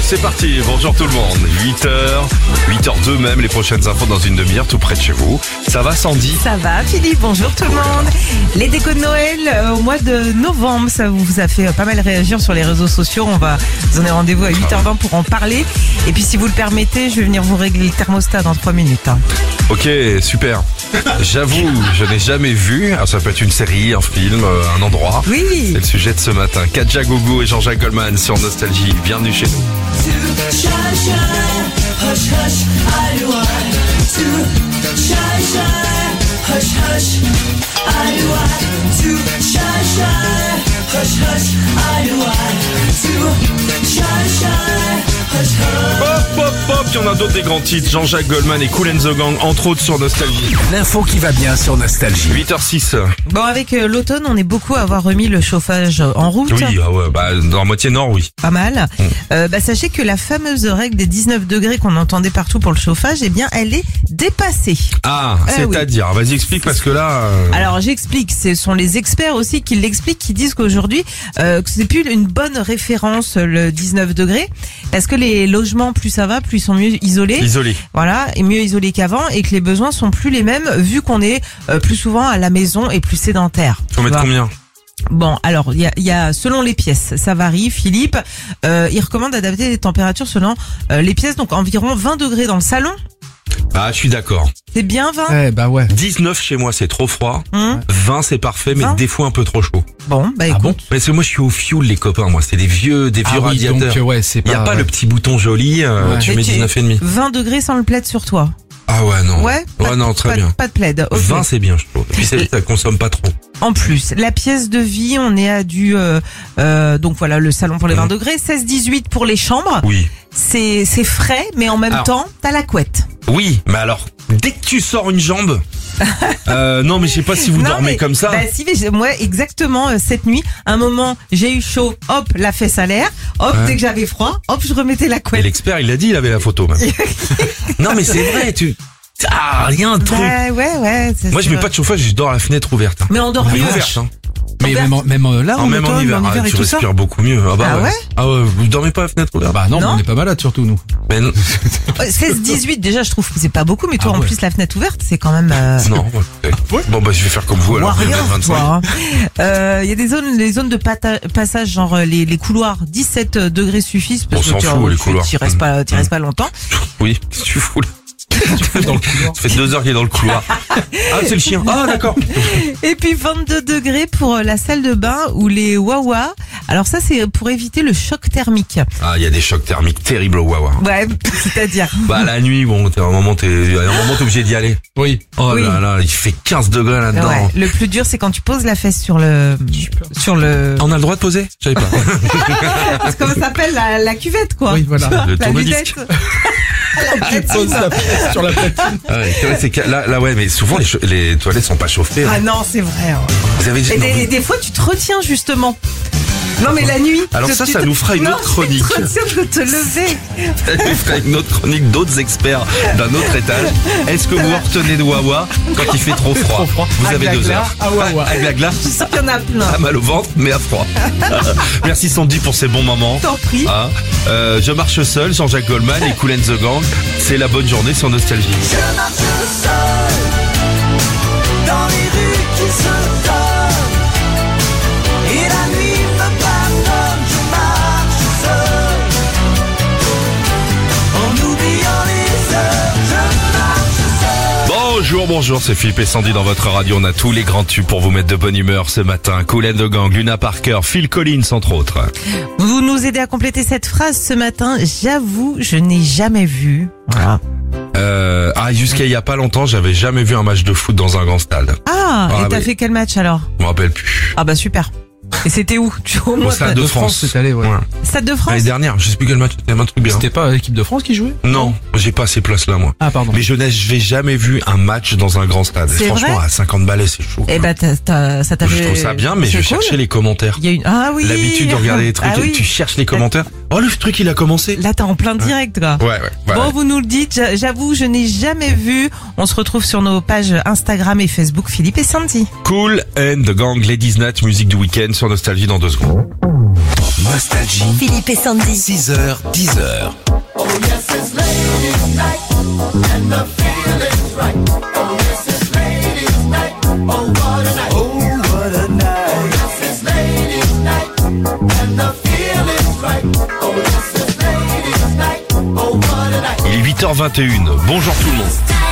c'est parti, bonjour tout le monde. 8h, 8h02 même, les prochaines infos dans une demi-heure tout près de chez vous. Ça va Sandy? Ça va Philippe, bonjour tout le monde. Les décos de Noël au mois de novembre, ça vous a fait pas mal réagir sur les réseaux sociaux. On va vous donner rendez-vous à 8h20 pour en parler. Et puis si vous le permettez, je vais venir vous régler le thermostat dans 3 minutes. Ok, super. J'avoue, je n'ai jamais vu, alors ça peut être une série, un film, un endroit. Oui. C'est le sujet de ce matin. Kadja Gougou et Jean-Jacques Goldman sur Nostalgie. Bienvenue chez nous. Hop, hop, hop, il y en a d'autres des grands titres. Jean-Jacques Goldman et Kool & The Gang, entre autres sur Nostalgie. L'info qui va bien sur Nostalgie. 8h06. Bon, avec l'automne, on est beaucoup à avoir remis le chauffage en route. Oui, ah ouais, dans la moitié nord, oui. Pas mal. Sachez que la fameuse règle des 19 degrés qu'on entendait partout pour le chauffage, eh bien, elle est dépassée. Ah, c'est-à-dire, vas-y explique parce que là... Alors j'explique, ce sont les experts aussi qui l'expliquent, qui disent qu'aujourd'hui que c'est plus une bonne référence le 19 degrés, parce que les logements, plus ça va, plus ils sont mieux isolés. Voilà, et mieux isolés qu'avant, et que les besoins sont plus les mêmes vu qu'on est plus souvent à la maison et plus sédentaire. Faut mettre combien? Bon, alors il y a selon les pièces, ça varie. Philippe, il recommande d'adapter les températures selon les pièces, donc environ 20 degrés dans le salon. Ah, je suis d'accord. C'est bien 20? Eh bah ouais. 19 chez moi, c'est trop froid. 20, c'est parfait, mais 20? des fois un peu trop chaud. Bon, bah écoute. Ah bon? Parce que moi, je suis au fioul, les copains. Moi, c'est des vieux radiateurs. Donc, ouais, c'est Il n'y a pas le petit bouton joli, tu mets 19,5. 20 degrés sans le plaid sur toi. Ah ouais, non. Ouais, non, très bien. Pas de plaid. Okay. 20, c'est bien, je trouve. Puis ça consomme pas trop. En plus, la pièce de vie, on est à donc voilà, le salon pour les 20 degrés, 16-18 pour les chambres. Oui. C'est frais, mais en même temps, t'as la couette. Oui, mais alors, dès que tu sors une jambe, non, mais je sais pas si vous dormez comme ça. Bah si, mais moi exactement cette nuit, un moment, j'ai eu chaud, hop, la fesse à l'air, hop, dès que j'avais froid, hop, je remettais la Et couette. l'expert, il l'a dit, il avait la photo, même. Non, mais c'est vrai, rien de truc. Ouais. Moi, je mets pas de chauffage, je dors à la fenêtre ouverte. Mais on dort mieux. Ouverte, hein. Mais même là, Même en hiver, et tu tout ça. respires beaucoup mieux. Ah bah ouais. Ah ouais, vous dormez pas à la fenêtre ouverte? Bah non, on n'est pas malade surtout nous. Mais non. 16-18 déjà, je trouve que c'est pas beaucoup, mais toi en plus la fenêtre ouverte, c'est quand même. Non. Bon bah je vais faire comme vous alors. Warrior, 25. Il y a les zones de passage, genre les couloirs, 17 degrés suffisent parce on s'en fout les couloirs. Tu restes pas longtemps. Oui, qu'est-ce que tu fous là? Ça fait 2 heures qu'il est dans le couloir. Ah, c'est le chien. Ah, d'accord. Et puis 22 degrés pour la salle de bain ou les Wawa. Alors ça, c'est pour éviter le choc thermique. Ah, il y a des chocs thermiques terribles au Wawa. Ouais, c'est-à-dire. Bah, la nuit, bon, à un moment, t'es obligé d'y aller. Oui. Oh là là, il fait 15 degrés là-dedans. Ouais. Le plus dur, c'est quand tu poses la fesse sur le. On a le droit de poser? Je savais pas. C'est comme ça s'appelle la cuvette, quoi. Oui, voilà. Le tourne-disque. Tu poses la pièce sur la platine. Ah ouais, c'est vrai, c'est que là, ouais, mais souvent les toilettes sont pas chauffées. Ah non, c'est vrai. Hein. Vous avez dit, et des fois, tu te retiens justement. Non mais la nuit. Alors ça nous fera une autre chronique. Tu te retiens de te lever. Ça nous fera une autre chronique d'autres experts d'un autre étage. Est-ce que vous retenez de Wawa quand il fait trop froid? Vous avez 2 heures. Avec la glace. Je sais qu'il y en a plein. À mal au ventre, mais à froid. Merci Sandy pour ces bons moments. T'en prie. Je marche seul, Jean-Jacques Goldman et Kool & The Gang. C'est la bonne journée sur Nostalgie. Je marche seul dans les rues qui se donnent et la nuit me pardonne. Je marche seul en oubliant les heures. Je marche seul. Bonjour, c'est Philippe et Sandy dans votre radio. On a tous les grands tubes pour vous mettre de bonne humeur ce matin. Kool & The Gang, Luna Parker, Phil Collins entre autres. Vous nous aidez à compléter cette phrase ce matin. J'avoue, je n'ai jamais vu. Voilà. Jusqu'à il y a pas longtemps, j'avais jamais vu un match de foot dans un grand stade. Et t'as fait quel match alors? Je me rappelle plus. Ah bah super. Et c'était où? Au Stade de France. C'est allé, ouais. Stade de France? L'année dernière, je sais plus quel match, c'était un truc bien. C'était pas l'équipe de France qui jouait? Non, j'ai pas ces places-là, moi. Ah, pardon. Mais je n'ai jamais vu un match dans un grand stade. C'est Franchement, vrai? à 50 balais, c'est chaud. Eh bah, ça t'a Je fait... trouve ça bien, mais je cherchais les commentaires. Il y a une... Ah oui. L'habitude de regarder les trucs, Ah oui. tu cherches les commentaires. Oh, le truc, il a commencé. Là, t'es en plein direct, quoi. Ouais. Bon, vous nous le dites. J'avoue, je n'ai jamais vu. On se retrouve sur nos pages Instagram et Facebook, Philippe et Sandy. Kool & The Gang, Ladies Night, musique du week-end sur Nostalgie dans 2 secondes. Nostalgie. Philippe et Sandy. 6h, 10h. Oh yes, it's ladies' night, and the feeling's right. Oh yes, it's ladies' night. Oh what a night. Oh what a night. Oh yes, it's ladies' night, and the feeling's right. Oh yes, it's ladies' night. Oh what a night. Il est 8h21. Bonjour tout le monde.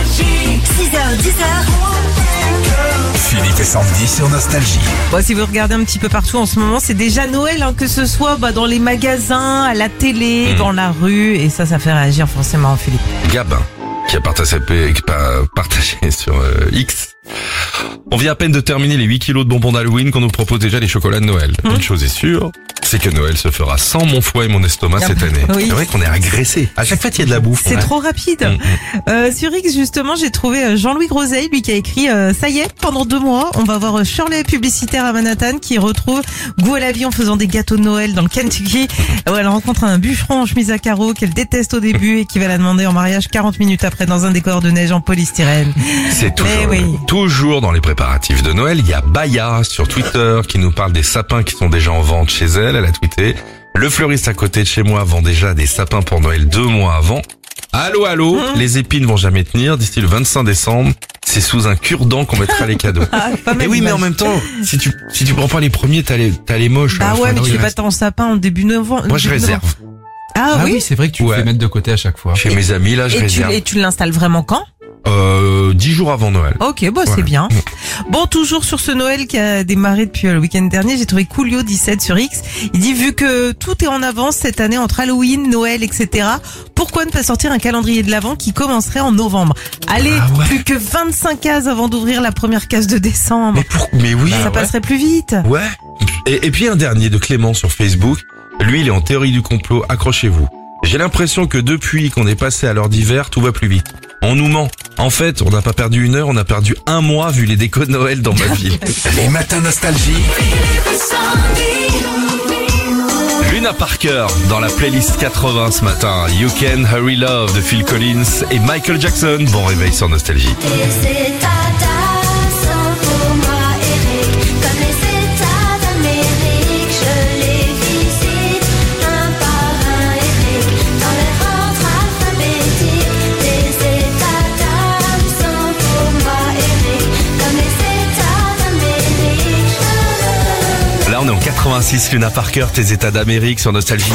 6h, 10h. Philippe et Sandy sur Nostalgie. Bon, si vous regardez un petit peu partout en ce moment, c'est déjà Noël, hein, que ce soit dans les magasins, à la télé, dans la rue, et ça fait réagir forcément Philippe. Gabin, qui a partagé sur X. On vient à peine de terminer les 8 kilos de bonbons d'Halloween qu'on nous propose déjà les chocolats de Noël. Une chose est sûre, c'est que Noël se fera sans mon foie et mon estomac cette année. Oui. C'est vrai qu'on est agressé. À chaque fête, il y a de la bouffe. C'est trop rapide. Sur X, justement, j'ai trouvé Jean-Louis Groseille, lui qui a écrit ça y est, pendant 2 mois, on va voir Shirley, publicitaire à Manhattan, qui retrouve goût à la vie en faisant des gâteaux de Noël dans le Kentucky, où elle rencontre un bûcheron en chemise à carreaux qu'elle déteste au début et qui va la demander en mariage 40 minutes après dans un décor de neige en polystyrène. C'est toujours dans les préparatifs de Noël. Il y a Baya sur Twitter qui nous parle des sapins qui sont déjà en vente chez elle. Elle a tweeté: le fleuriste à côté de chez moi vend déjà des sapins pour Noël 2 mois avant. Allô, les épines vont jamais tenir. D'ici le 25 décembre, c'est sous un cure-dent qu'on mettra les cadeaux. Et oui, mais en même temps, si tu prends pas les premiers, t'as les moches. Bah ouais, mais tu fais pas ton sapin en début novembre. Moi, je réserve. Ah oui, c'est vrai que tu le fais mettre de côté à chaque fois. Chez mes amis, là, je réserve. Et tu l'installes vraiment quand? 10 jours avant Noël. Ok, bon, voilà. C'est bien. Bon, toujours sur ce Noël qui a démarré depuis le week-end dernier, j'ai trouvé Coolio17 sur X. Il dit, vu que tout est en avance cette année entre Halloween, Noël, etc., pourquoi ne pas sortir un calendrier de l'Avent qui commencerait en novembre? Allez, plus que 25 cases avant d'ouvrir la première case de décembre. Mais oui. Ça passerait plus vite. Ouais. Et puis un dernier de Clément sur Facebook. Lui, il est en théorie du complot. Accrochez-vous. J'ai l'impression que depuis qu'on est passé à l'heure d'hiver, tout va plus vite. On nous ment. En fait, on n'a pas perdu 1 heure, on a perdu 1 mois vu les décos de Noël dans ma ville. Les matins Nostalgie. Luna Parker dans la playlist 80 ce matin. You Can Hurry Love de Phil Collins et Michael Jackson. Bon réveil sur Nostalgie. Là, on est en 86, Luna Parker, tes états d'Amérique sur Nostalgie.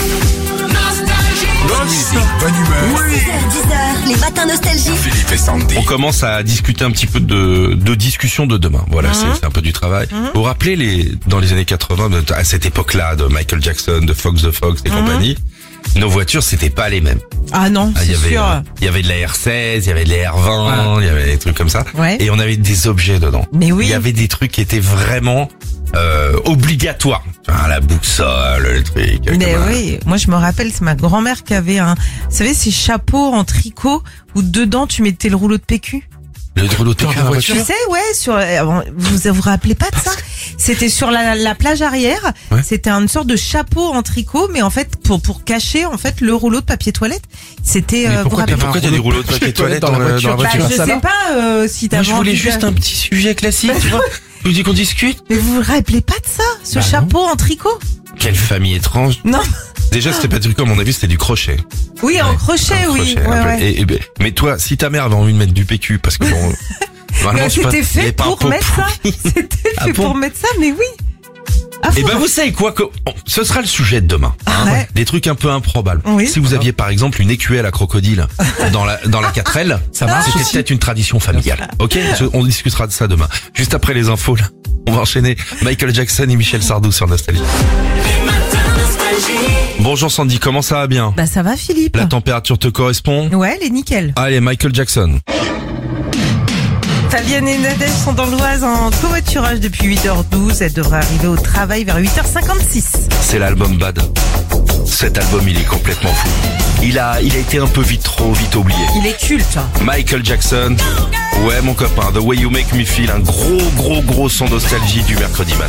Bonne humeur. 6h, 10h, les matins Nostalgie. Philippe et Sandy. On commence à discuter un petit peu de discussion de demain. Voilà, c'est un peu du travail. Vous vous rappelez dans les années 80, à cette époque-là, de Michael Jackson, de Fox the Fox et compagnie, nos voitures, c'était pas les mêmes. Ah non, c'est sûr. Il y avait de la R16, il y avait de la R20, il y avait des trucs comme ça. Ouais. Et on avait des objets dedans. Mais oui. Il y avait des trucs qui étaient vraiment obligatoires. Enfin, la boussole, le truc. Mais oui, moi je me rappelle, c'est ma grand-mère qui avait vous savez, ces chapeaux en tricot où dedans tu mettais le rouleau de PQ. Le rouleau de PQ dans la voiture. Tu sais, vous rappelez pas de ça? C'était sur la plage arrière. Ouais. C'était une sorte de chapeau en tricot, mais en fait pour cacher en fait le rouleau de papier toilette. C'était. Pourquoi il y a des rouleaux de papier toilette dans la voiture? Je sais pas si t'as. Moi, je voulais juste un petit sujet classique. Tu vois, je vous dis qu'on discute. Mais vous vous rappelez pas de ça, ce chapeau en tricot? Quelle famille étrange. Non. Déjà, c'était pas du tricot, à mon avis, c'était du crochet. Oui, en crochet, oui. Ouais. Ouais. Mais toi, si ta mère avait envie de mettre du PQ, parce que bon, normalement, c'était fait pour mettre ça. C'était fait pour mettre ça, mais oui. Et ben vous savez quoi, ce sera le sujet de demain. Ouais. Des trucs un peu improbables. Oui. Si vous aviez par exemple une écuelle à crocodile dans la 4L, ça marche. C'était peut-être une tradition familiale. Ok, on discutera de ça demain. Juste après les infos, là, on va enchaîner Michael Jackson et Michel Sardou sur Nostalgie. Bonjour Sandy, comment ça va bien? Bah ça va Philippe. La température te correspond? Ouais, elle est nickel. Allez, Michael Jackson. Fabienne et Nadège sont dans l'Oise en covoiturage depuis 8h12. Elle devrait arriver au travail vers 8h56. C'est l'album Bad. Cet album, il est complètement fou. Il a été un peu trop vite oublié. Il est culte. Michael Jackson. Ouais, mon copain. The Way You Make Me Feel. Un gros son nostalgie du mercredi matin.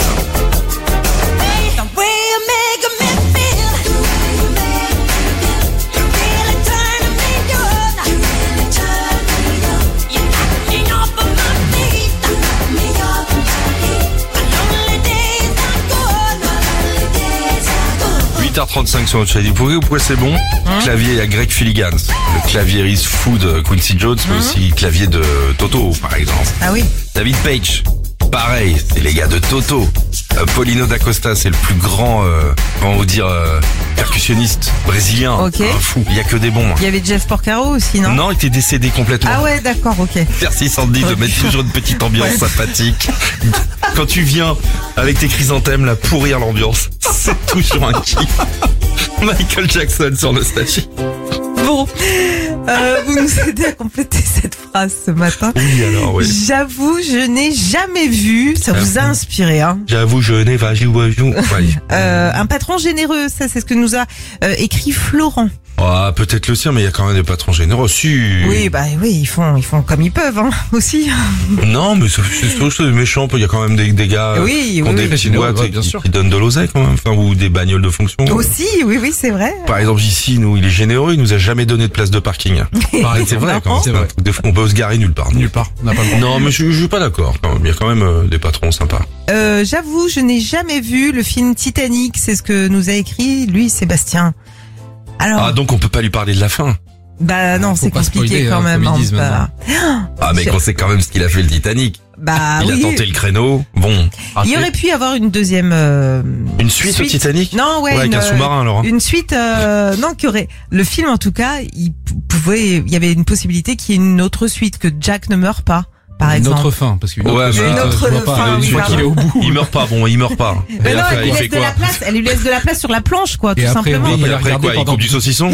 8h35 sur notre chaîne. Pourquoi c'est bon? Clavier à Greg Filligans. Le claviériste fou de Quincy Jones, mais aussi clavier de Toto, par exemple. Ah oui. David Page. Pareil, c'est les gars de Toto. Paulino da Costa, c'est le plus grand, comment vous dire, percussionniste brésilien. Ok. Un fou. Il y a que des bons. Il y avait Jeff Porcaro aussi, non? Non, il était décédé complètement. Ah ouais, d'accord, ok. Merci Sandy de mettre toujours une petite ambiance sympathique. Quand tu viens avec tes chrysanthèmes là pourrir l'ambiance, c'est toujours un kiff. Michael Jackson sur Nostalgie. Bon, vous nous aidez à compléter cette phrase ce matin. Oui alors oui. J'avoue, je n'ai jamais vu, ça vous a inspiré, hein. J'avoue, je n'ai pas joué. Un patron généreux, ça c'est ce que nous a écrit Florent. Ah, peut-être le sien, mais il y a quand même des patrons généreux. Si. Oui, bah oui, ils font comme ils peuvent, hein, aussi. Non, mais c'est méchant. Il y a quand même des gars Oui, qui ont des petites boîtes et qui donnent de l'oseille quand même, enfin, ou des bagnoles de fonction. Aussi, oui, c'est vrai. Par exemple, ici, nous, il est généreux, il nous a jamais donné de place de parking. C'est vrai, quand même. C'est vrai. Des fois, on peut se garer nulle part. Nulle part. On n'a pas le droit. Non, mais je suis pas d'accord. Quand même. Il y a quand même des patrons sympas. J'avoue, je n'ai jamais vu le film Titanic, c'est ce que nous a écrit lui, Sébastien. Alors, Ah, donc on peut pas lui parler de la fin. bah non, c'est pas compliqué spoiler, quand hein, même. comme ils disent bah, Ah, mais on sait quand même ce qu'il a fait le Titanic. bah Il oui. a tenté le créneau. Bon. Il y aurait pu y avoir une deuxième Une suite au Titanic? Non, ouais, avec un sous-marin alors. Hein. une suite non qui aurait le film en tout cas, il y avait une possibilité qu'il y ait une autre suite, que Jack ne meure pas. Par Une exemple. autre fin, parce qu'une Ouais, autre mais suite, une autre je vois pas. fin, Une oui, fois pardon. qu'il est au bout. Il meurt pas, bon, il meurt pas. Mais Et non, après, elle lui il fait laisse de quoi? la place. Elle lui laisse de la place sur la planche, quoi, tout Et après, simplement. oui, Et il a après regardé quoi? Il pendant coupe du saucisson?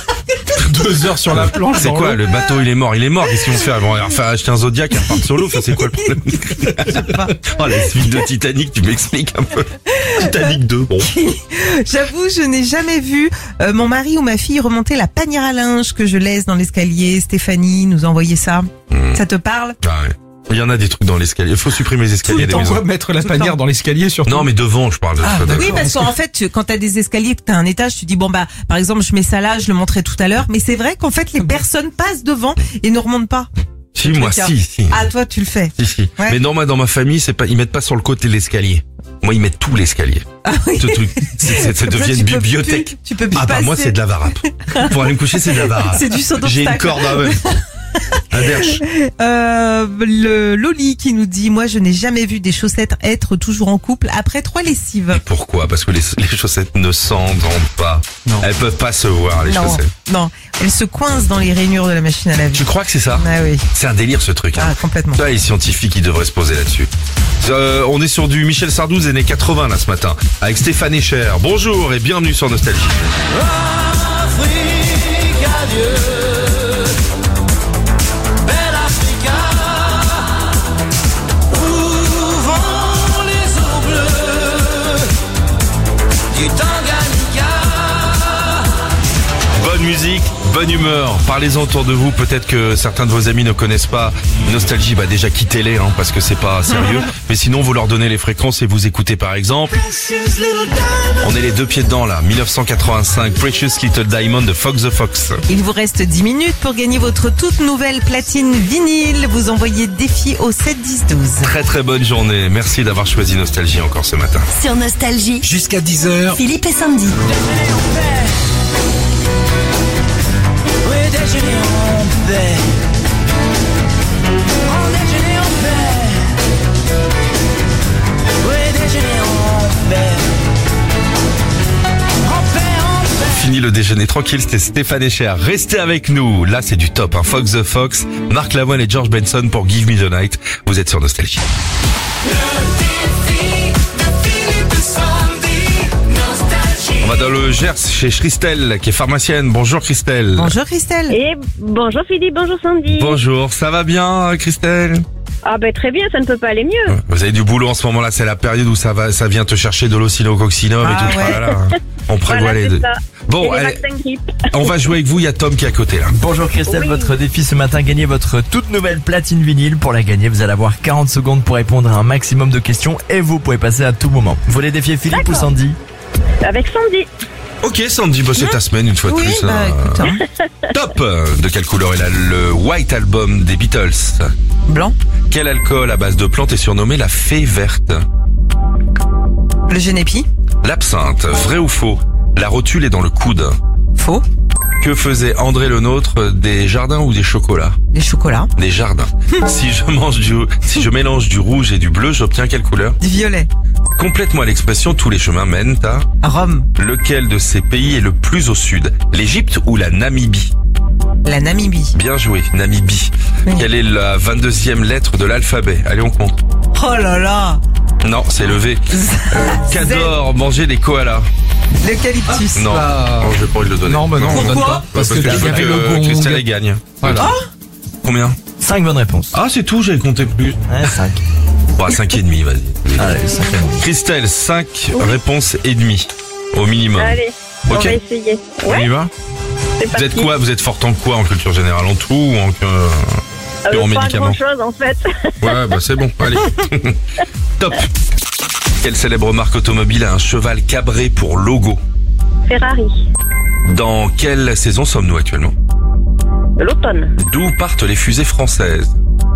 2 heures sur la planche. C'est dans quoi? l'eau. Le bateau il est mort, Qu'est-ce qu'ils vont faire? Ils vont leur faire acheter un Zodiac et repartir sur l'eau. Enfin, c'est quoi le problème? Oh, la suite de Titanic, tu m'expliques un peu. Titanic 2, bon. J'avoue, je n'ai jamais vu mon mari ou ma fille remonter la panière à linge que je laisse dans l'escalier. Stéphanie nous a envoyé ça. Ça te parle? Ah ouais. Il y en a des trucs dans l'escalier. Il faut supprimer les escaliers des T'en maisons. quoi mettre la Tout le panière temps. dans l'escalier surtout? Non, mais devant, je parle de ça. Oui, parce qu'en fait, quand t'as des escaliers, que t'as un étage, tu dis bon bah, par exemple, je mets ça là, je le montrerai tout à l'heure. Mais c'est vrai qu'en fait, les personnes passent devant et ne remontent pas. Si, moi, si. Ah, toi, tu le fais. Si. Ouais. Mais non, moi, dans ma famille, c'est pas, ils mettent pas sur le côté de l'escalier. Moi, ils mettent tout l'escalier. Ah oui. Ce truc, ça Comme devient ça, une tu peux bibliothèque. plus- tu peux plus Ah bah, moi, passer. c'est de la varap. Pour aller me coucher, c'est de la varap. C'est du saut J'ai une d'obstacle. corde à eux. Un berge. Le Loli qui nous dit, moi, je n'ai jamais vu des chaussettes être toujours en couple après 3 lessives. Pourquoi? Parce que les chaussettes ne s'entendent pas. Non. Elles peuvent pas se voir, les chaussettes. Non, elles se coincent dans les rainures de la machine à laver. Tu crois que c'est ça? Ah oui, C'est un délire, ce truc. Hein. ah, complètement. Ça, les scientifiques, ils devraient se poser là-dessus. On est sur du Michel Sardou des années 80, là, ce matin. Avec Stéphane Echer. Bonjour et bienvenue sur Nostalgie. Afrique, adieu. Belle Africa, où vont les eaux bleues du Tanganyika. Bonne musique, bonne humeur. Parlez-en autour de vous. Peut-être que certains de vos amis ne connaissent pas Nostalgie. Bah déjà quittez-les, hein, parce que c'est pas sérieux. Mais sinon, vous leur donnez les fréquences et vous écoutez par exemple. On est les deux pieds dedans là. 1985, Precious Little Diamond de Fox the Fox. Il vous reste 10 minutes pour gagner votre toute nouvelle platine vinyle. Vous envoyez défi au 7 10 12. Très très bonne journée. Merci d'avoir choisi Nostalgie encore ce matin. Sur Nostalgie, Jusqu'à 10h, Philippe et Sandy. Oui, déjeuner en paix. On déjeuner en paix. Oui, déjeuner en paix. En paix, en paix. Fini le déjeuner tranquille, c'était Stéphane Echer. Restez avec nous. Là, c'est du top. Hein. Fox the Fox, Mark Lavoine et George Benson pour Give Me the Night. Vous êtes sur Nostalgie. On va dans le Gers chez Christelle, qui est pharmacienne. Bonjour Christelle. Bonjour Christelle. Et bonjour Philippe, bonjour Sandy. Bonjour, ça va bien Christelle? Ah ben très bien, ça ne peut pas aller mieux. Vous avez du boulot en ce moment là, c'est la période où ça vient te chercher de l'oscillococcinum et Ah tout. ouais. Voilà, hein. On prévoit Voilà, les c'est deux. ça. Bon, Et les allez, vaccins grippe. on va jouer avec vous, il y a Tom qui est à côté là. Bonjour Christelle, Oui. votre défi ce matin, gagnez votre toute nouvelle platine vinyle. Pour la gagner, vous allez avoir 40 secondes pour répondre à un maximum de questions et vous pouvez passer à tout moment. Vous voulez défier Philippe ou D'accord. Sandy? Avec Sandy. Ok Sandy, bah, c'est ta semaine une fois de Oui, plus. bah hein. écoute, hein. Top. De quelle couleur est là le White Album des Beatles? Blanc, Quel alcool à base de plantes est surnommé la fée verte? le génépi, L'absinthe, vrai ou faux? La rotule est dans le coude. Faux. Que faisait André le Nôtre, des jardins ou des chocolats? Des chocolats. Des jardins. Si je mélange du rouge et du bleu, j'obtiens quelle couleur? Du violet. Complète-moi l'expression tous les chemins mènent à... Rome. Lequel de ces pays est le plus au sud? L'Égypte ou la Namibie? La Namibie. Bien joué, Namibie. Oui. Quelle est la 22e lettre de l'alphabet? Allez, on compte. Oh là là. Non, c'est le V. Qu'adore manger des koalas? L'eucalyptus. Non, Ah. non, je vais pas le donner. Non, bah non, on donne Pourquoi pas. Parce que je il y veux avait que le gong. Christelle elle gagne. Voilà. Combien? 5 bonnes réponses. Ah, c'est tout, j'avais compté plus. Ouais, 5. Bon, 5,5, vas-y. Allez, 5 Christelle, 5 réponses et demie. Au minimum. Allez, on Ok. va essayer. On y Ouais, va? c'est Vous parti. êtes quoi? Vous êtes fort en quoi en culture générale? En tout ou en en Pas médicaments? grand-chose en fait. Ouais, bah c'est bon, allez. Top. Quelle célèbre marque automobile a un cheval cabré pour logo? Ferrari. Dans quelle saison sommes-nous actuellement? L'automne. D'où partent les fusées françaises?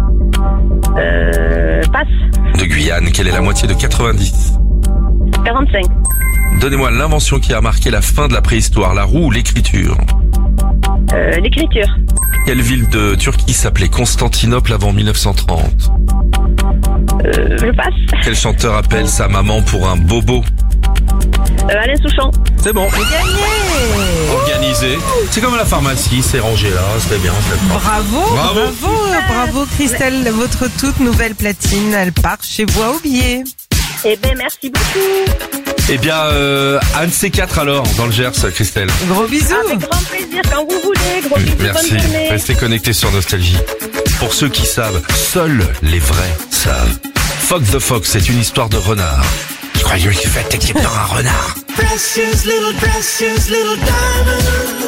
Passe. De Guyane. Quelle est la moitié de 90? 45. Donnez-moi l'invention qui a marqué la fin de la préhistoire, la roue ou l'écriture? L'écriture. Quelle ville de Turquie s'appelait Constantinople avant 1930? Je passe. Quel chanteur appelle sa maman pour un bobo? Alain Souchon. C'est bon. Gagné. Organisé. C'est comme à la pharmacie, c'est rangé là, c'est bien, c'est pas. Bravo, Bravo. bravo Christelle, votre toute nouvelle platine, elle part chez vous à oublier. Eh ben merci beaucoup. Eh bien, un de ces quatre alors, dans le Gers, Christelle. Gros bisous. Avec grand plaisir quand vous voulez. Gros bisous, Merci. bonne journée. Restez connectés sur Nostalgie. Pour ceux qui savent, seuls les vrais savent. Fox the Fox, c'est une histoire de renard. Je croyais qu'il fallait qu'il y ait un renard. Precious little diamond.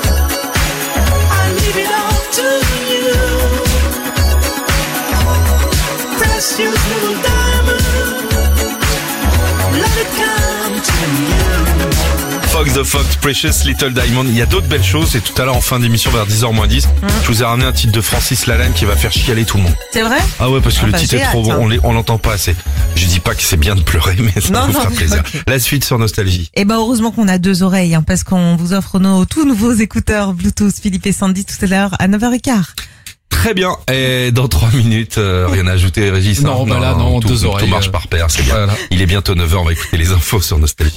I leave it all to you. Precious little diamond. Let it come to you. Fox the Fox, Precious Little Diamond. Il y a d'autres belles choses et tout à l'heure en fin d'émission vers 10h moins 10, je vous ai ramené un titre de Francis Lalanne qui va faire chialer tout le monde. C'est vrai? Ah ouais, parce que Ah le bah, titre j'ai est trop hâte, bon, on l'entend pas assez. Je dis pas que c'est bien de pleurer, mais ça Non, vous non, fera plaisir. ok. La suite sur Nostalgie. Eh ben heureusement qu'on a deux oreilles, hein, parce qu'on vous offre nos tout nouveaux écouteurs Bluetooth Philippe et Sandy tout à l'heure à 9h15. Très bien. Et dans 3 minutes, rien à ajouter, Régis. Non, hein bah là, non, tout, deux tout oreilles, marche par paire, c'est bien. voilà. Il est bientôt 9h, on va écouter les infos sur Nostalgie.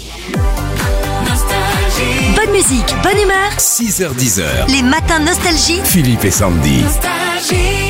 Bonne musique, bonne humeur. 6h10. Les matins nostalgie. Philippe et Sandy. Nostalgie.